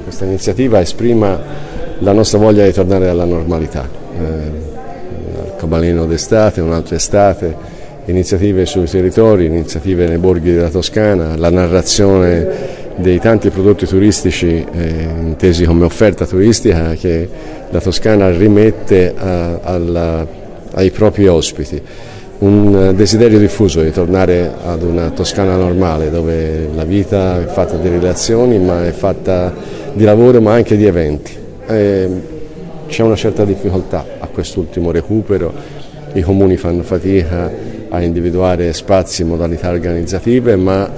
questa iniziativa esprima la nostra voglia di tornare alla normalità. Arcobaleno d'estate, un'altra estate, iniziative sui territori, iniziative nei borghi della Toscana, la narrazione dei tanti prodotti turistici intesi come offerta turistica che la Toscana rimette ai propri ospiti. Un desiderio diffuso di tornare ad una Toscana normale, dove la vita è fatta di relazioni, ma è fatta di lavoro, ma anche di eventi. C'è una certa difficoltà a quest'ultimo recupero, i comuni fanno fatica a individuare spazi e modalità organizzative, ma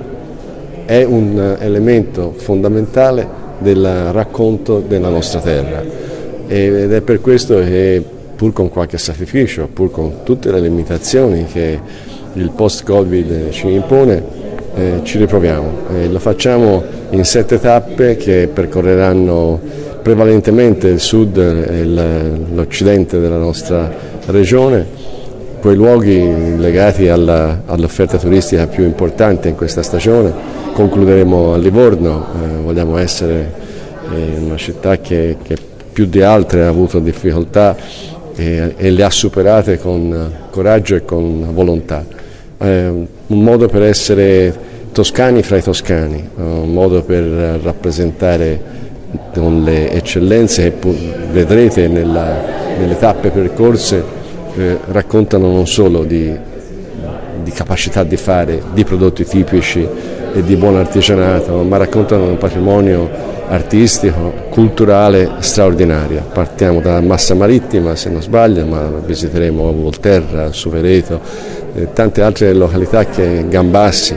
è un elemento fondamentale del racconto della nostra terra ed è per questo che, pur con qualche sacrificio, pur con tutte le limitazioni che il post-Covid ci impone, ci riproviamo e lo facciamo in 7 tappe che percorreranno prevalentemente il sud e l'occidente della nostra regione, quei luoghi legati all'offerta turistica più importante in questa stagione. Concluderemo a Livorno, vogliamo essere una città che più di altre ha avuto difficoltà e le ha superate con coraggio e con volontà. Un modo per essere toscani fra i toscani, un modo per rappresentare con le eccellenze che vedrete nelle tappe percorse, raccontano non solo di capacità di fare, di prodotti tipici e di buon artigianato, ma raccontano un patrimonio artistico, culturale straordinario. Partiamo da Massa Marittima, se non sbaglio, ma visiteremo Volterra, Supereto e tante altre località, Gambassi,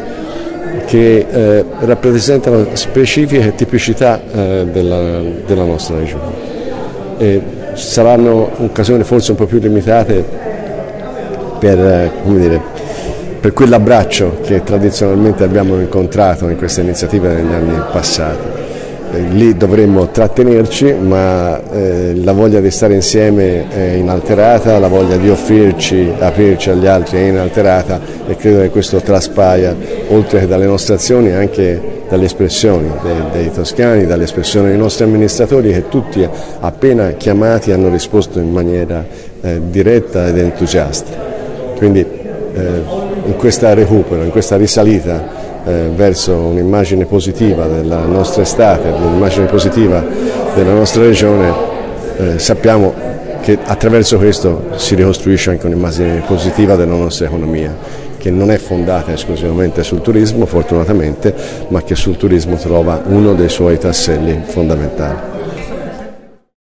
che rappresentano specifiche tipicità della nostra regione. Saranno occasioni forse un po' più limitate per quell'abbraccio che tradizionalmente abbiamo incontrato in queste iniziative negli anni passati. Lì dovremmo trattenerci, ma la voglia di stare insieme è inalterata, la voglia di aprirci agli altri è inalterata e credo che questo traspaia, oltre che dalle nostre azioni, anche dalle espressioni dei toscani, dalle espressioni dei nostri amministratori, che tutti appena chiamati hanno risposto in maniera diretta ed entusiasta. Quindi in questo recupero, in questa risalita verso un'immagine positiva della nostra estate, un'immagine positiva della nostra regione, sappiamo che attraverso questo si ricostruisce anche un'immagine positiva della nostra economia, che non è fondata esclusivamente sul turismo, fortunatamente, ma che sul turismo trova uno dei suoi tasselli fondamentali.